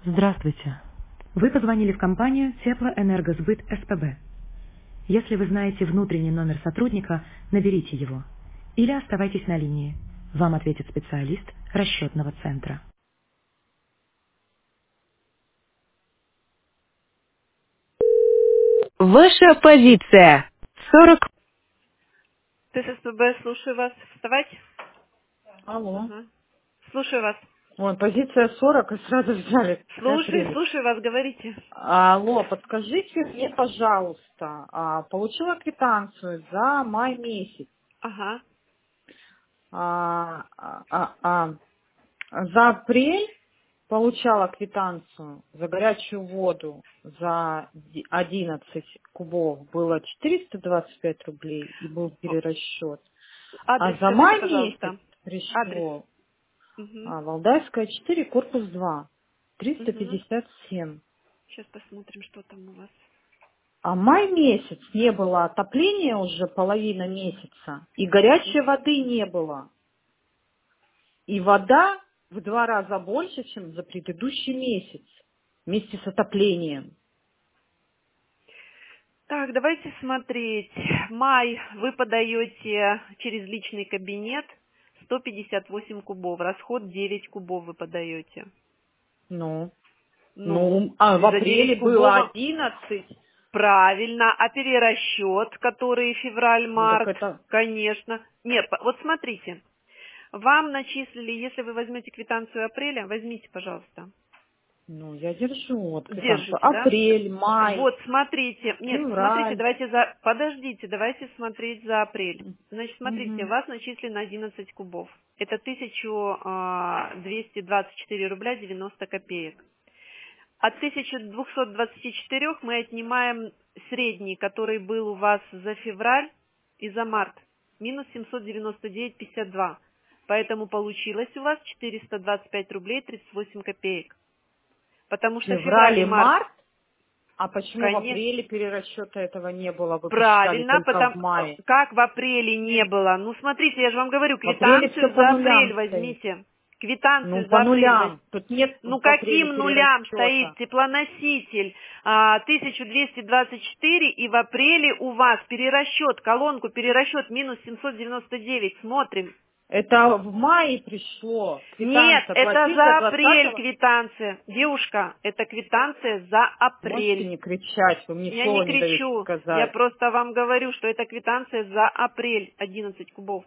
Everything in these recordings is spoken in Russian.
Здравствуйте. Вы позвонили в компанию Теплоэнергосбыт СПБ. Если вы знаете внутренний номер сотрудника, наберите его. Или оставайтесь на линии. Вам ответит специалист расчетного центра. Ваша позиция. 40. ТССПБ, слушаю вас. Вставать? Алло. Ага. Слушаю вас. Ой, позиция 40 и сразу взяли. Какая прелесть. Слушаю вас, говорите. Алло, подскажите мне, пожалуйста, получила квитанцию за май месяц. Ага. А, а, а, а, За апрель получала квитанцию за горячую воду за 11 кубов было 425 рублей и был перерасчет. А Адрес за скажите, май месяц пожалуйста. Адрес. пришло Угу. Валдайская 4, корпус 2, Угу. 357. Сейчас посмотрим, что там у вас. А май месяц не было отопления уже половина месяца, и горячей воды не было. И вода в 2 раза больше, чем за предыдущий месяц, вместе с отоплением. Так, давайте смотреть. Май вы подаете через личный кабинет 158 кубов. Расход 9 кубов вы подаете. Ну, Ну, в за 9 апреле было кубов 11. правильно. А перерасчет, который Ну, так февраль-март, это, конечно. Нет, вот смотрите. Вам начислили, если вы возьмете квитанцию апреля, возьмите, пожалуйста. я держу вот квитанцию. Держите, да? Апрель, май, Вот, смотрите. Нет, смотрите, февраль. подождите, давайте смотреть за апрель. Значит, смотрите, у Мгм. вас начислено 11 кубов. Это 1224 рубля 90 копеек. От 1224 мы отнимаем средний, который был у вас за февраль и за март. Минус 799,52. Поэтому получилось у вас 425 рублей 38 копеек. Потому что февраль Февраль и и март, март. А почему в конечно, апреле перерасчета этого не было? Вы посчитали правильно, только в потому мае. как в апреле не было. Ну, смотрите, я же вам говорю, В апреле все квитанцию по за апрель нулям стоит. возьмите. Квитанцию По за апрель возьмите. нулям. Тут нет Ну, в апреле каким нулям стоит перерасчета. теплоноситель 1224, и в апреле у вас перерасчет, колонку перерасчет минус 799. Смотрим. Это в мае пришло. Нет, Квитанция. это Платить до за апрель 20-го. квитанция. Девушка, это квитанция за Можете апрель. не кричать, вы мне Я не слова не даете кричу, я сказать. просто вам говорю, что это квитанция за апрель, 11 кубов.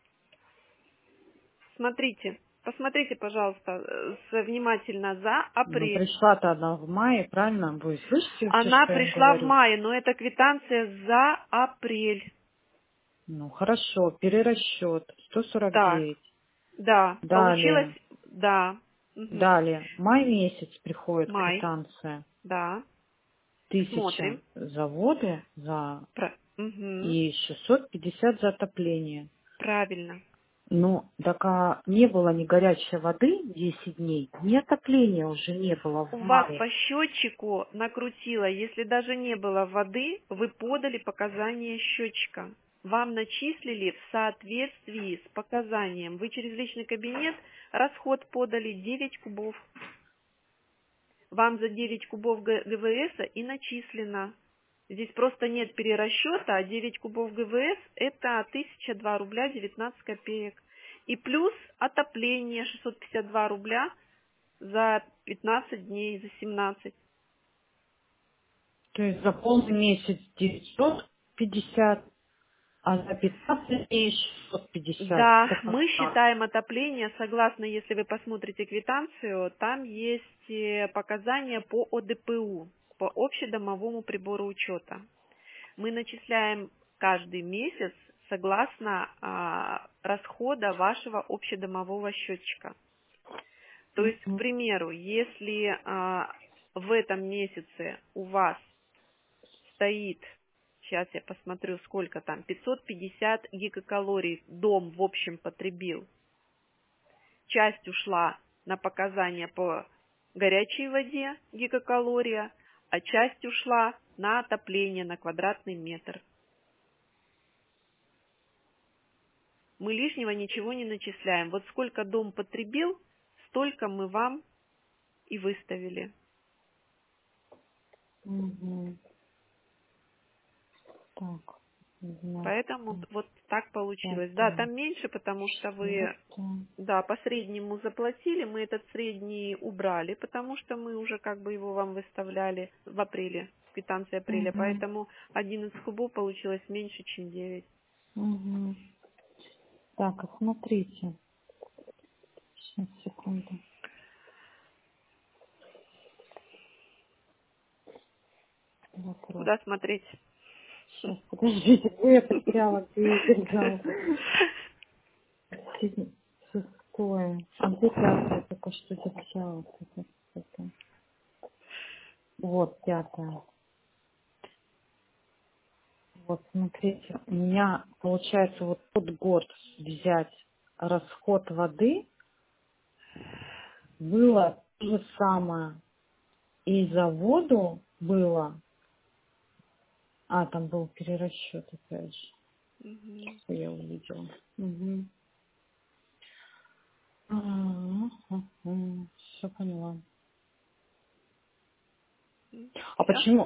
Смотрите, посмотрите, пожалуйста, внимательно за апрель. Пришла-то она в мае, правильно? Вы слышите вообще, Она что я им пришла в говорю? мае, но это квитанция за апрель. Хорошо, перерасчет. Так, 149. да, получилось, Далее. да, мгм, Далее. Май месяц приходит май, квитанция. да, 1000 смотрим. за воду Мгм, и 650 за отопление. правильно. Не было ни горячей воды 10 дней, ни отопления уже не было У в вас мае. по счетчику накрутило, если даже не было воды, вы подали показания счетчика. Вам начислили в соответствии с показанием. Вы через личный кабинет расход подали 9 кубов. Вам за 9 кубов ГВС и начислено. Здесь просто нет перерасчета, а 9 кубов ГВС это 1002 рубля 19 копеек. И плюс отопление 652 рубля за 15 дней, за 17. То есть за полный месяц 950, а за 15 дней 650. Да, Это как мы так? считаем отопление, согласно, если вы посмотрите квитанцию, там есть показания по ОДПУ, по общедомовому прибору учета. Мы начисляем каждый месяц согласно расхода вашего общедомового счетчика. То есть, к Мгм. примеру, если в этом месяце у вас стоит, сейчас я посмотрю, сколько там, 550 гигакалорий дом в общем потребил. Часть ушла на показания по горячей воде, гигакалория, а часть ушла на отопление на квадратный метр. Мы лишнего ничего не начисляем. Вот сколько дом потребил, столько мы вам и выставили. Угу. Так. Поэтому вот так получилось. Да, 5. там меньше, потому что вы, 4. да, по среднему заплатили, мы этот средний убрали, потому что мы уже как бы его вам выставляли в апреле, в квитанции апреля, Угу. поэтому 11 кубов получилось меньше, чем 9. Угу. Так, а смотрите. Сейчас, секунду. Вопрос. Куда смотреть? Сейчас, подождите, где я потеряла, где я держала. 6. А где 5? Только что держала. Вот 5. Вот смотрите, у меня получается вот тот год взять расход воды было то же самое. И за воду было, там был перерасчет опять же, Мгм. что я увидела. Угу. Все поняла. А Всё? почему?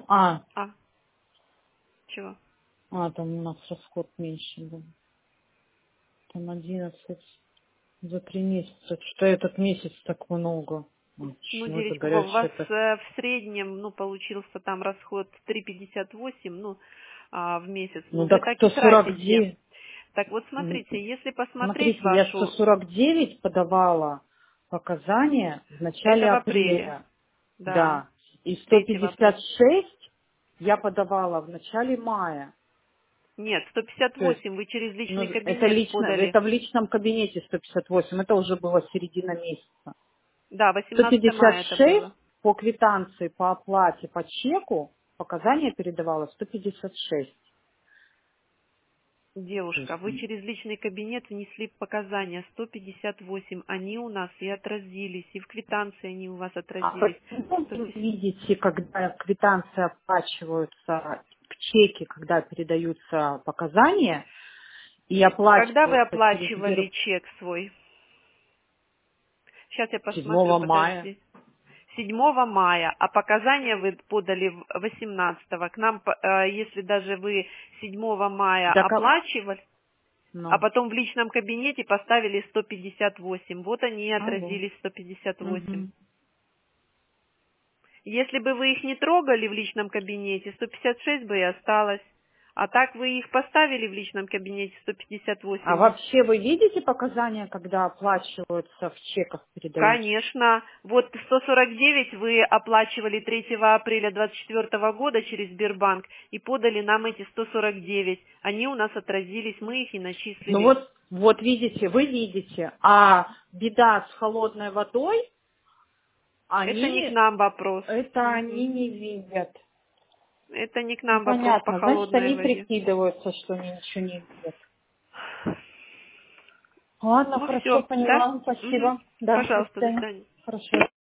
Чего? Там у нас расход меньше был. Там 11 за 3 месяца. Что этот месяц так много? Ну, Чего это 9 кубов. У вас горячее-то? в среднем, получился там расход 3,58, в месяц. Ну Вы так так и тратите. 149. Так вот, смотрите, если посмотреть Смотрите, я вашу... 149 подавала показания в начале Это в апреле, апреля. да, Да. И 3 апреля. 156 я подавала в начале мая. Нет, То есть, 158 вы через личный это кабинет лично, подали. это в личном кабинете 158, это уже было середина месяца. Да, 18 мая это 156 было. по квитанции, по оплате, по чеку показания передавала 156. То Девушка, есть, вы через личный кабинет внесли показания 158. Они у нас и отразились, и в квитанции они у вас а отразились. почему вы 150. видите, когда квитанции оплачиваются к чеке, когда передаются показания и Когда вы оплачиваются через оплачивали чек свой? Сейчас я 7 посмотрю, мая? подожди. 7 мая, а показания вы подали 18. К нам, если даже вы 7 мая Да как? оплачивали, а Ну, потом в личном кабинете поставили 158. Вот они и алло. отразились 158. Угу. Если бы вы их не трогали в личном кабинете, 156 бы и осталось. А так вы их поставили в личном кабинете А 158. вообще вы видите показания, когда оплачиваются в чеках передаются? Конечно. Вот 149 вы оплачивали 3 апреля 2024 года через Сбербанк и подали нам эти 149. Они у нас отразились, мы их и Ну начислили. вот видите, вы видите, а беда с холодной водой, Это не к они нам вопрос. это они Мгм. не видят. Это не к Ну, нам вопрос по понятно, значит, холодной они воде. прикидываются, что они ничего не видят. Ладно, Ну хорошо, все, да? поняла, Мгм. спасибо. Да, до Пожалуйста, до свидания. свидания. Хорошо.